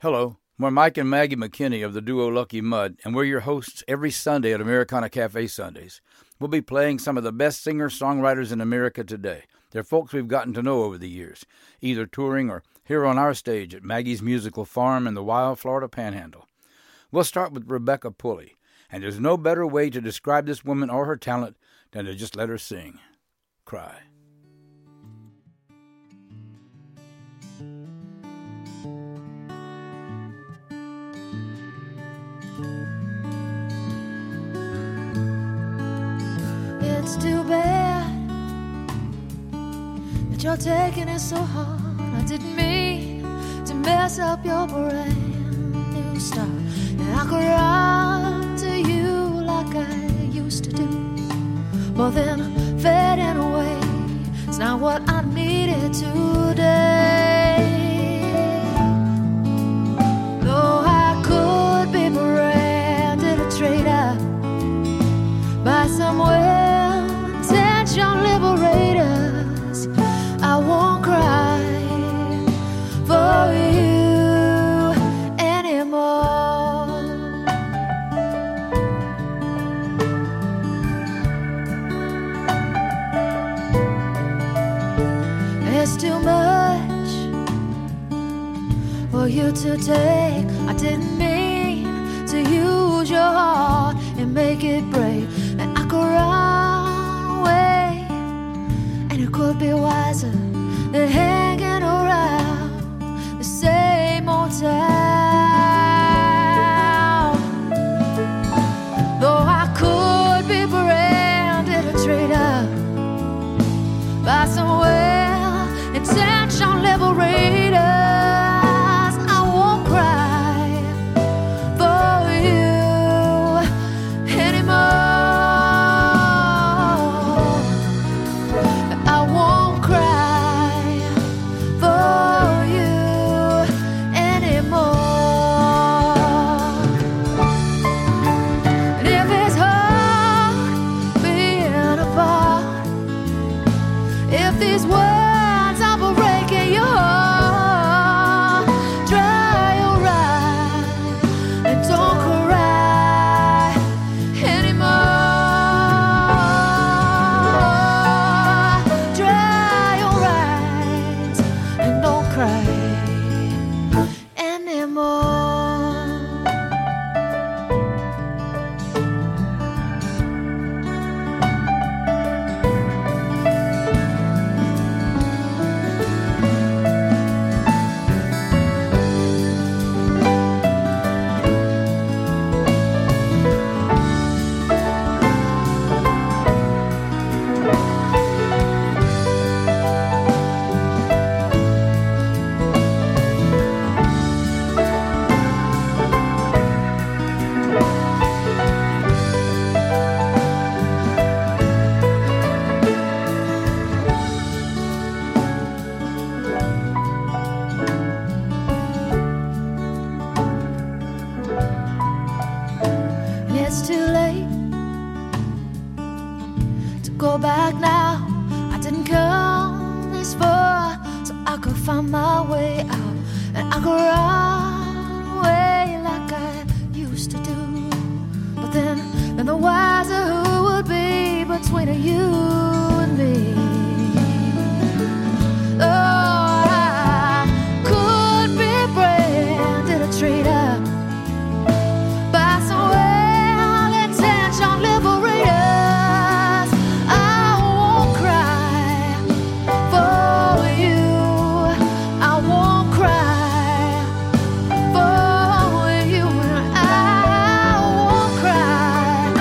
Hello, we're Mike and Maggie McKinney of the duo Lucky Mud, and we're your hosts every Sunday at Americana Cafe Sundays. We'll be playing some of the best singer-songwriters in America today. They're folks we've gotten to know over the years, either touring or here on our stage at Maggie's Musical Farm in the wild Florida Panhandle. We'll start with Rebecca Pulley, and there's no better way to describe this woman or her talent than to just let her sing. Cry. It's too bad that you're taking it so hard. I didn't mean to mess up your brand new start. And I could run to you like I used to do, but then fading away is not what I needed today. Though I could be branded a traitor by some well-intentioned liberators, I won't cry for you anymore. It's too much for you to take. I didn't mean to use your heart and make it break. And I could run away, and it could be wiser than hanging around the same old town. Though I could be branded a traitor by some well-intentioned liberators, I won't cry for you anymore. I won't cry for you anymore. And if it's hard being apart, if these words are breaking your heart, dry your eyes and don't cry anymore. Dry your eyes and don't cry anymore. And it's too late to go back now. I didn't come this far so I could find my way out, and I could run away like I used to do. But then the wiser who would be between you and me. Oh, I could be branded a traitor by some well-intentioned liberators. I won't cry for you. I won't cry for you. I won't cry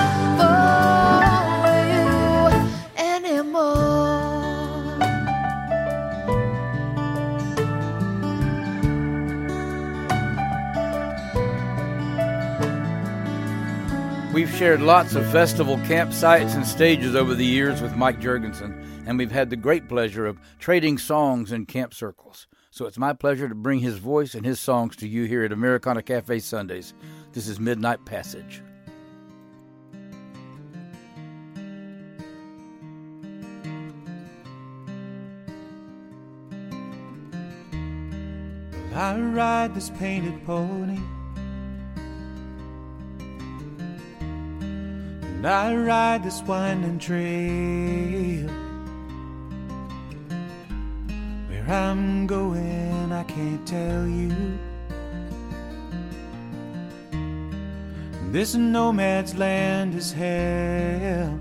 for you anymore. We've shared lots of festival campsites and stages over the years with Mike Jurgensen, and we've had the great pleasure of trading songs in camp circles. So it's my pleasure to bring his voice and his songs to you here at Americana Cafe Sundays. This is Midnight Passage. I ride this painted pony, and I ride this winding trail. Where I'm going, I can't tell you. This nomad's land is hell.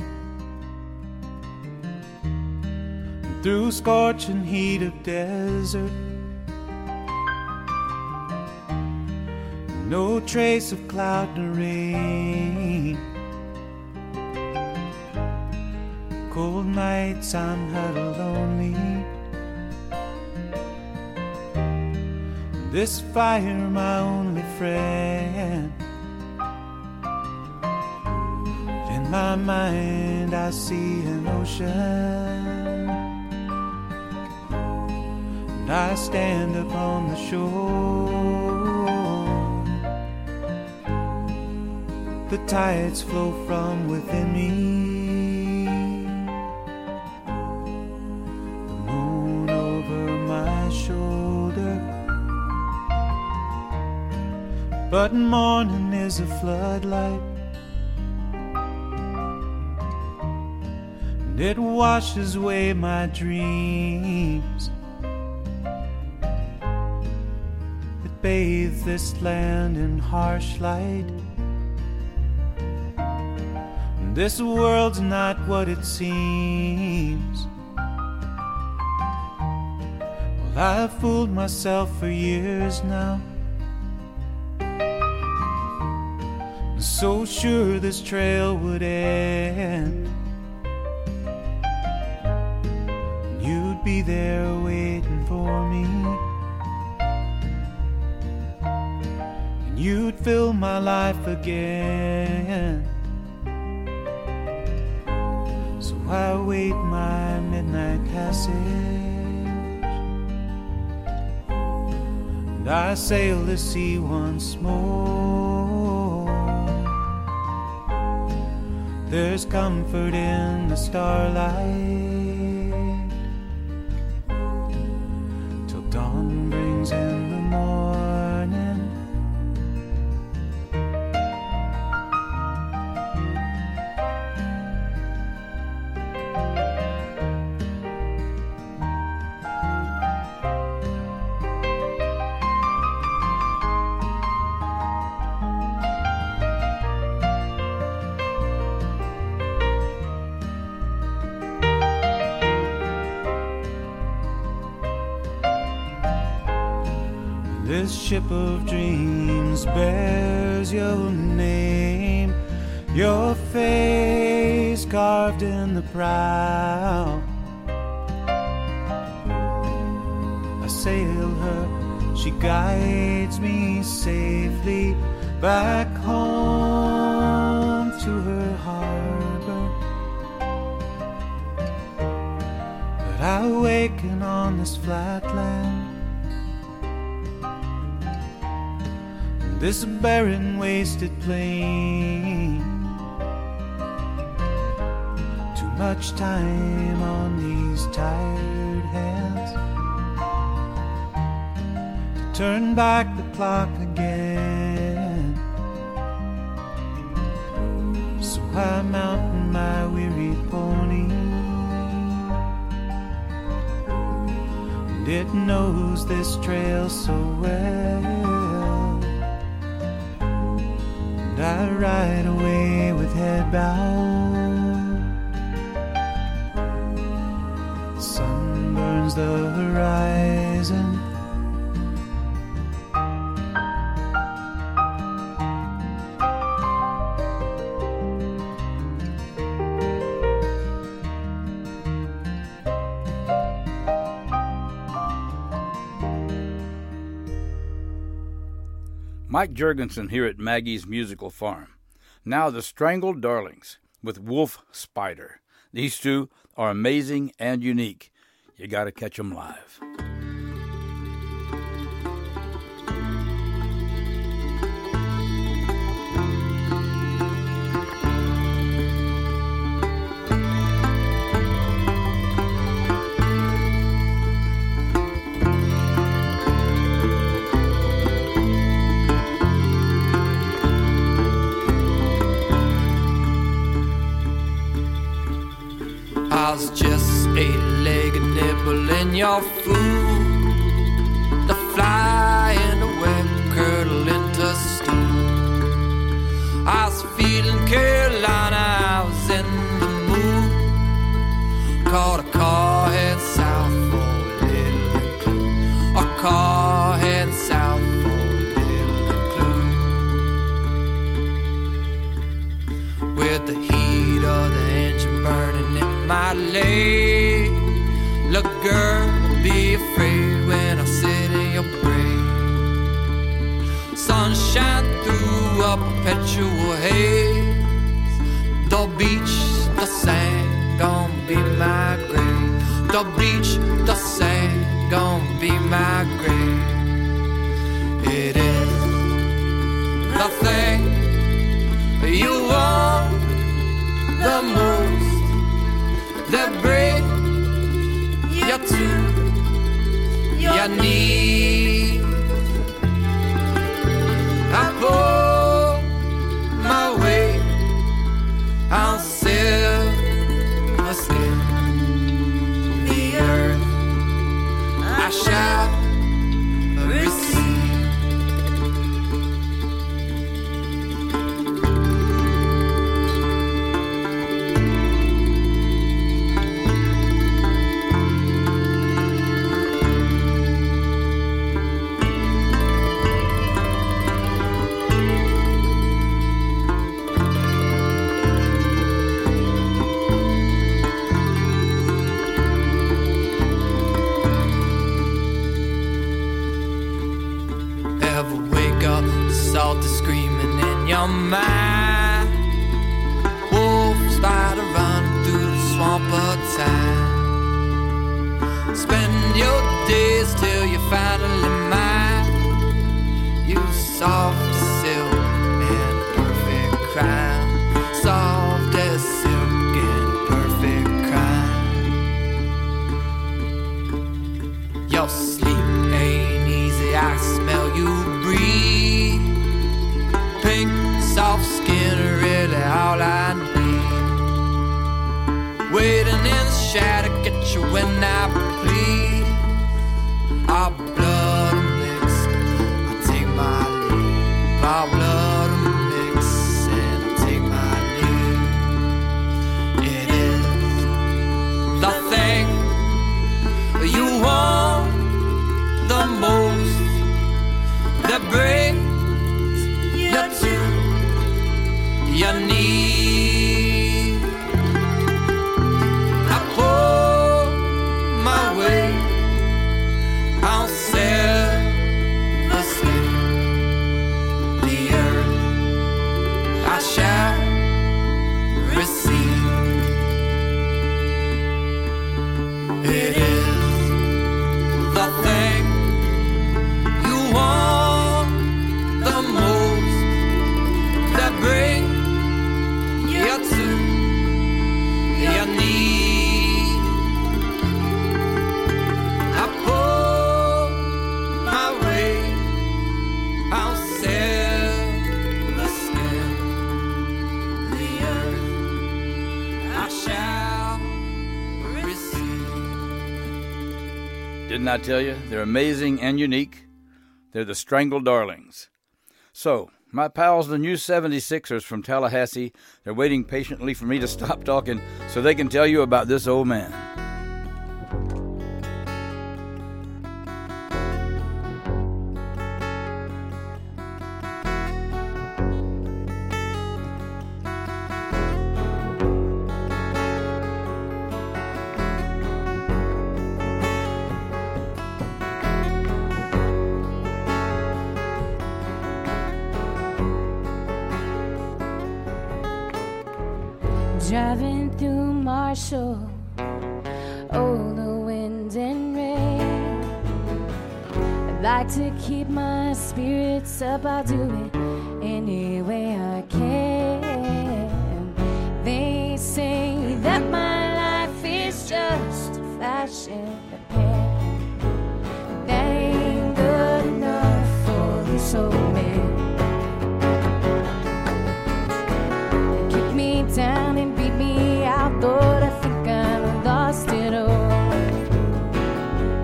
Through scorching heat of desert, no trace of cloud nor rain. Cold nights I'm huddled lonely. This fire my only friend. In my mind I see an ocean, and I stand upon the shore. The tides flow from within me. The moon over my shoulder, but morning is a floodlight, and it washes away my dreams. It bathes this land in harsh light. This world's not what it seems. Well, I've fooled myself for years now. I'm so sure this trail would end, and you'd be there waiting for me, and you'd fill my life again. I wait my midnight passage, and I sail the sea once more. There's comfort in the starlight, till dawn brings in the morning. This ship of dreams bears your name, your face carved in the prow. I sail her, she guides me safely back home to her harbor. But I awaken on this flat land, this barren, wasted plain. Too much time on these tired hands to turn back the clock again. So I mount my weary pony, and it knows this trail so well. I ride away with head bowed. The sun burns the horizon, Mike Jurgensen here at Maggie's Musical Farm. Now the Strangled Darlings with Wolf Spider. These two are amazing and unique. You got to catch them live. your food, the fly and the web curdle into stew. I was feeling Carolina, I was in the mood. Caught a car heading south for a little include. A car heading south for a little include. With the heat of the engine burning in my leg. Look, girl, be afraid when I sit in your brain. Sunshine through a perpetual haze. The beach, the sand, gon' be my grave. The beach, the sand, gon' be my grave. It is the thing you want the most that breaks you to your knees. I pull my weight on silver skin. The earth I shall receive. Screaming in your mind. Wolves spider running through the swamp of time. Spend your days till you finally mine. You soft as silk and perfect crime. Soft as silk and perfect crime. Your sleep ain't easy, I smell you breathe. Pink, soft skin, really all I need. Waiting in the shadow, get you when I please. Our blood mixed, I take my leave. Our blood mixed, and I take my leave. It is the thing you want the most that brings you to your knees. I pull my weight on silver skin. The earth I shall receive. It is the thing you want the most that bring you to your knees. I pull my weight on silver skin. The earth I shall receive. Didn't I tell you? They're amazing and unique. They're the Strangled Darlings. So, my pals, the new 76ers from Tallahassee, they're waiting patiently for me to stop talking so they can tell you about this old man. Driving through Marshall, oh, the wind and rain. I'd like to keep my spirits up, I'll do it any way I can. They say that my life is just a flash in the pan. That ain't good enough for this old man. Kick me down and beat me out, Lord, I think I've lost it all.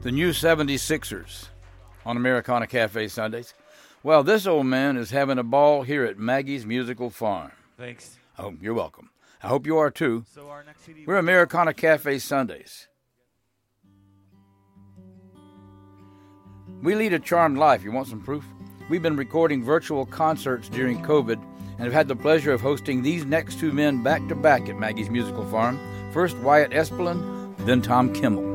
The new 76ers on Americana Cafe Sundays. Well, this old man is having a ball here at Maggie's Musical Farm. Thanks. Oh, you're welcome. I hope you are too. So our next CD. We're Americana Cafe Sundays. We lead a charmed life. You want some proof? We've been recording virtual concerts during COVID and have had the pleasure of hosting these next two men back to back at Maggie's Musical Farm. First Wyatt Espelin, then Tom Kimmel.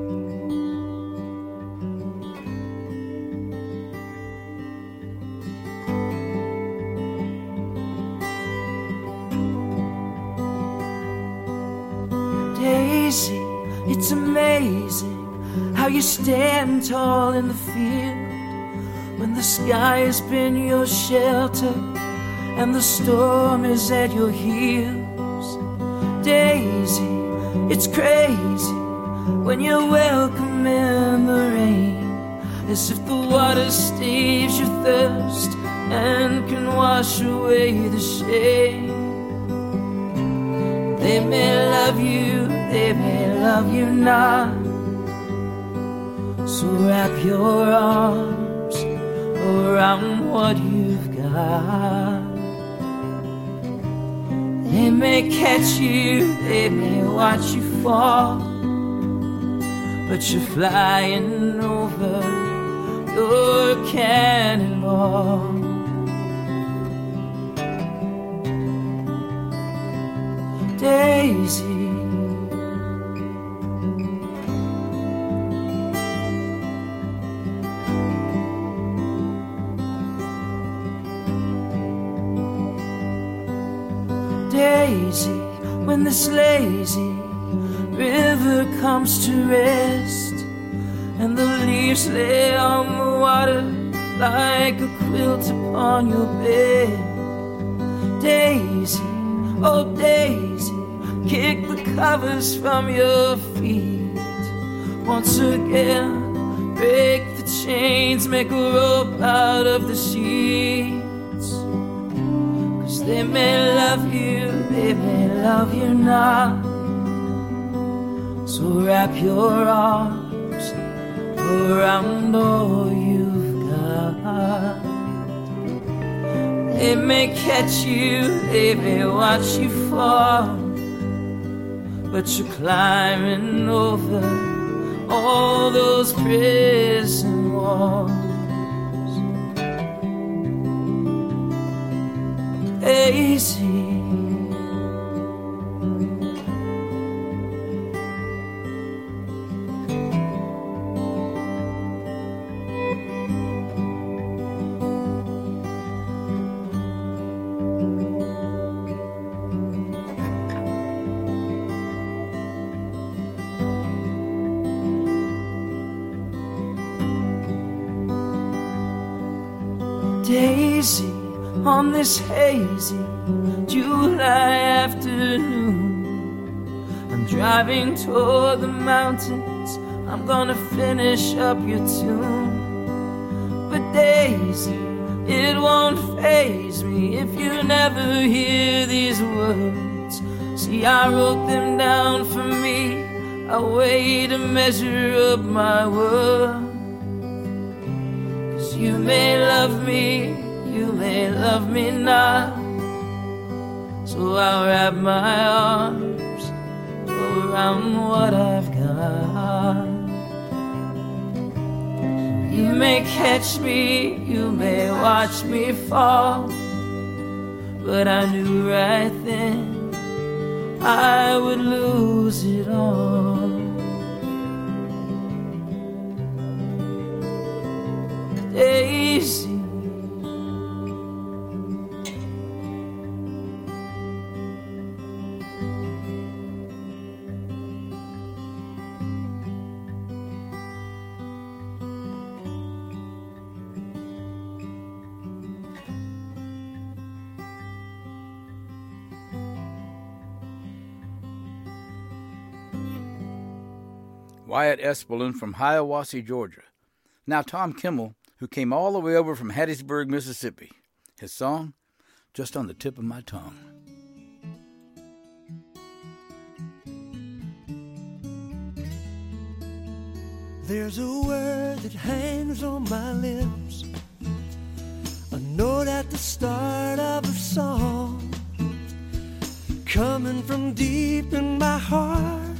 Daisy, it's amazing how you stand tall in the field when the sky has been your shelter and the storm is at your heels. Daisy, it's crazy when you're welcome in the rain, as if the water staves your thirst and can wash away the shame. They may love you, they may love you not, so wrap your arms around what you've got. They may catch you, they may watch you fall, but you're flying over your cannonball. Daisy, Daisy, when this lazy river comes to rest and the leaves lay on the water like a quilt upon your bed. Daisy, oh Daisy, kick the covers from your feet. Once again, break the chains, make a rope out of the sheets. 'Cause they may love you, they may love you not, so wrap your arms around all you've got. They may catch you, they may watch you fall, but you're climbing over all those prison walls. Daisy, Daisy, on this hazy July afternoon, I'm driving toward the mountains, I'm gonna finish up your tune. But Daisy, it won't faze me if you never hear these words. See, I wrote them down for me, a way to measure up my worth. You may love me, you may love me not, so I'll wrap my arms around what I've got. You may catch me, you may watch me fall, but I knew right then I would lose it all. Daisy, Wyatt Espelin from Hiawassee, Georgia. Now Tom Kimmel, who came all the way over from Hattiesburg, Mississippi. His song, Just on the Tip of My Tongue. There's a word that hangs on my lips, a note at the start of a song, coming from deep in my heart,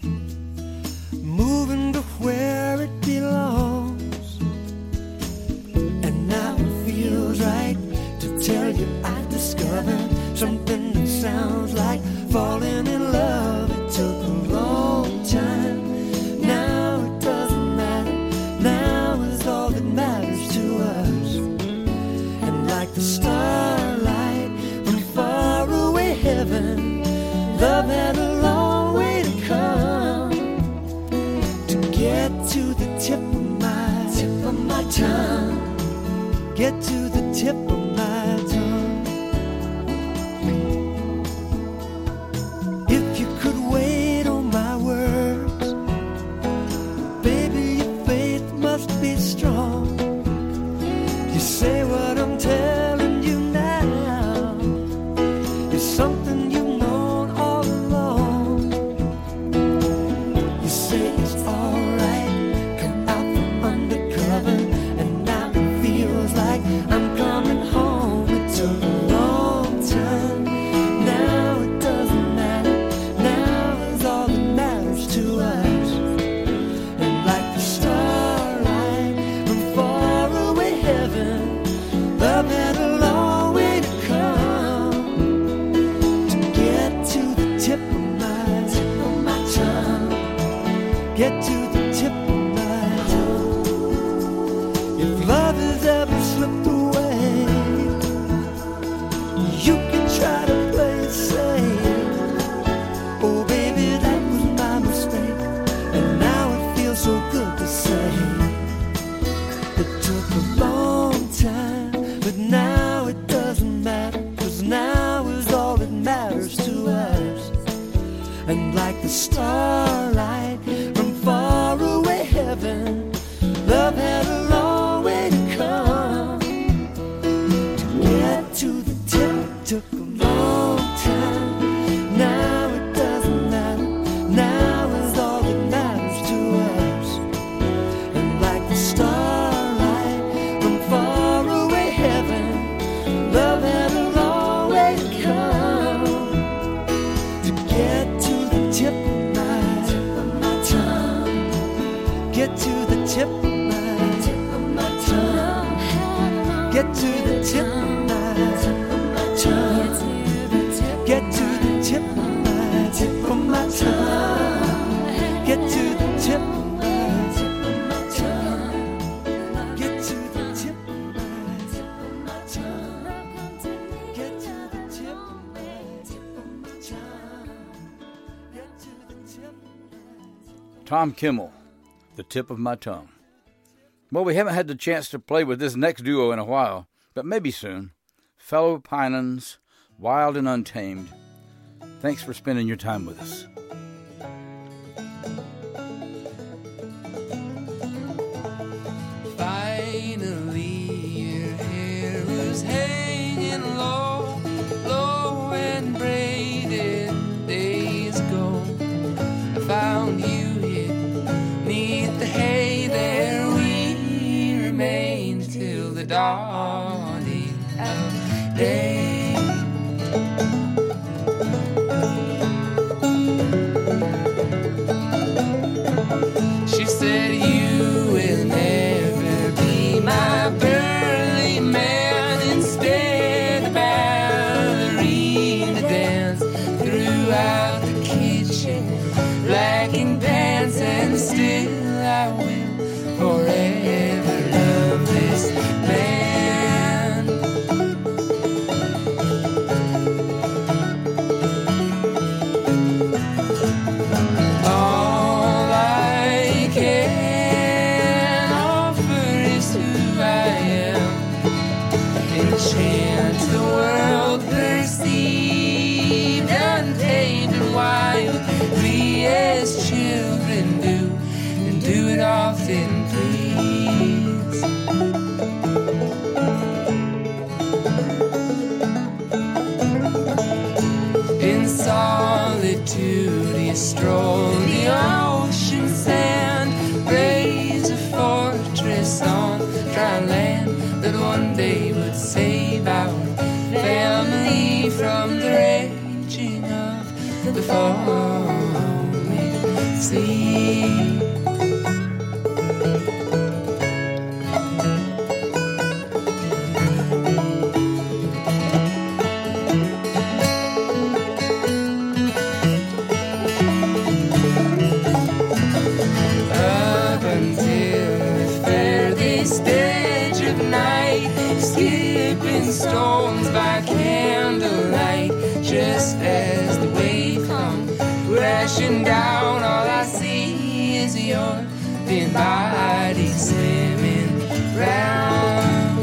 moving to where it belongs. And now it feels right to tell you I discovered something that sounds like falling in love. It took a long time. Now it doesn't matter. Now is all that matters to us. And like the starlight from far away heaven, love had a long way to come to get to the tip of my tongue. Get to the tip of my tongue. If you could wait on my words, baby, your faith must be strong. You say what I'm telling you now is something you've known all along. You say it's alright, come out from undercover, and now it feels like I'm coming home. It took a long time. Now it doesn't matter. Now is all that matters to us. And like the starlight from far away heaven, love had a long way to come to get to the tip of my tongue. Get to the tip of my tongue. If love has ever slipped away, you can try to play it safe. Oh baby, that was my mistake, and now it feels so good to say. It took a long time, but now it doesn't matter, 'cause now is all that matters to us. And like the starlight from far away heaven, love had a long way to come to get to the tip. Took a long time. Now it doesn't matter. Now is all that matters to us. And like the starlight from far away heaven, love had a long way to come to get to the tip of my tongue. Get to the tip of my tongue. Get to the tip of my tongue. Get to the tip of my tongue. Get to the tip of my tongue. Get to the tip of my tongue. Get to the tip of my tongue. Get to the tip. Tom Kimmel, The Tip of My Tongue. Well, we haven't had the chance to play with this next duo in a while, but maybe soon. Fellow Pinans, Wild and Untamed. Thanks for spending your time with us. Finally, your hair was hanging low, low and braided days ago. I found you hid neath the hay, there we remained till the dawning of day. She said, you will never be my burly man. Instead, a ballerina dance throughout the kitchen, lacking pants, and still I will forever love this man. All I can offer is who I am. Enchant the world perceived, untamed and wild, we as children do, and do it often please. In solitude you stroll the ocean sand, raise someday would save our family from the raging of the foaming sea. Stones by candlelight, just as the wave comes crashing down, all I see is your thin body swimming round.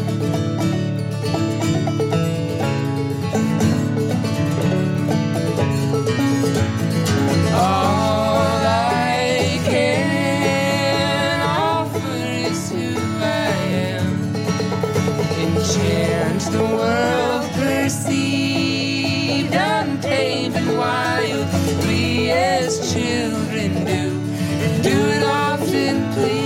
All I can offer is who I am. Enchant the world perceived, untamed and wild, we as children do it often, please.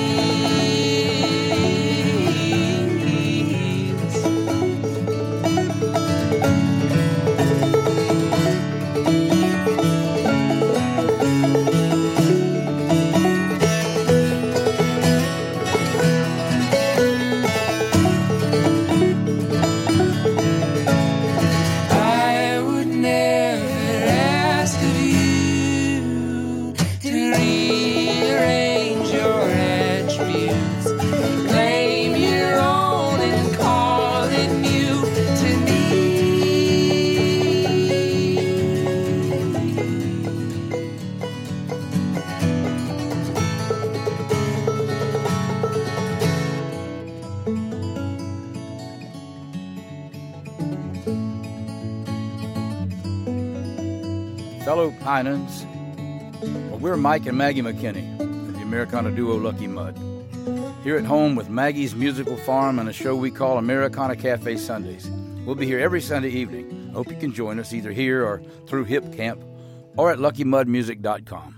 Fellow Pinans, well, we're Mike and Maggie McKinney of the Americana duo Lucky Mud. Here at home with Maggie's Musical Farm and a show we call Americana Cafe Sundays. We'll be here every Sunday evening. Hope you can join us either here or through Hip Camp or at luckymudmusic.com.